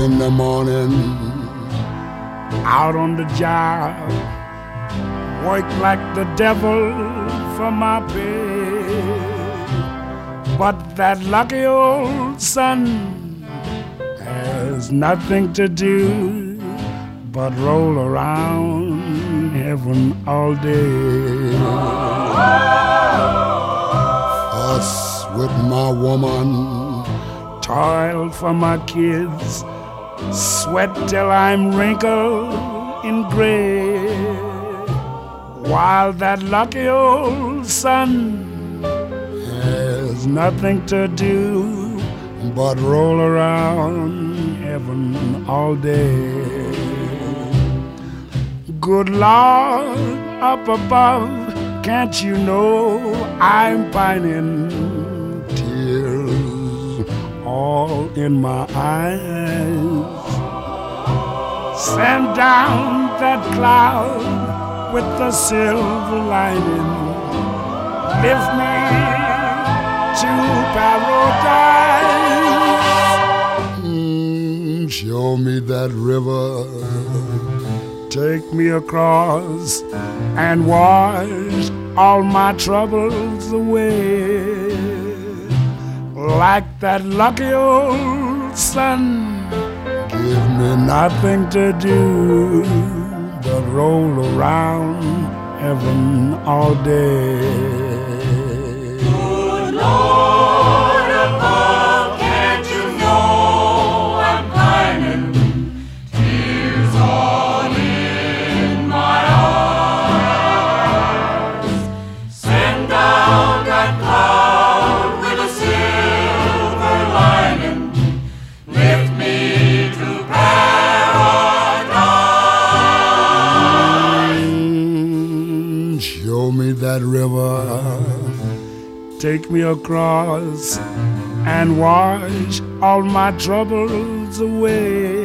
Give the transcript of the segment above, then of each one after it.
in the morning, out on the job, work like the devil for my pay. But that lucky old sun has nothing to do but roll around heaven all day. Fuss with my woman, toil for my kids, sweat till I'm wrinkled and gray, while that lucky old sun has nothing to do but roll around heaven all day. Good Lord up above, can't you know I'm pining? Tears all in my eyes. Send down that cloud with the silver lining. Lift me to paradise. Show me that river, take me across and wash all my troubles away. Like that lucky old sun, give me nothing to do but roll around heaven all day. Good Lord above, can't you know I'm pining? Tears all in my eyes. Send down that cloud with a silver lining. Lift me to paradise. show me that river, take me across and wash all my troubles away.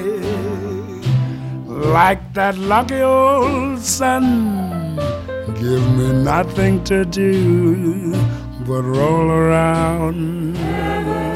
Like that lucky old sun, give me nothing to do but roll around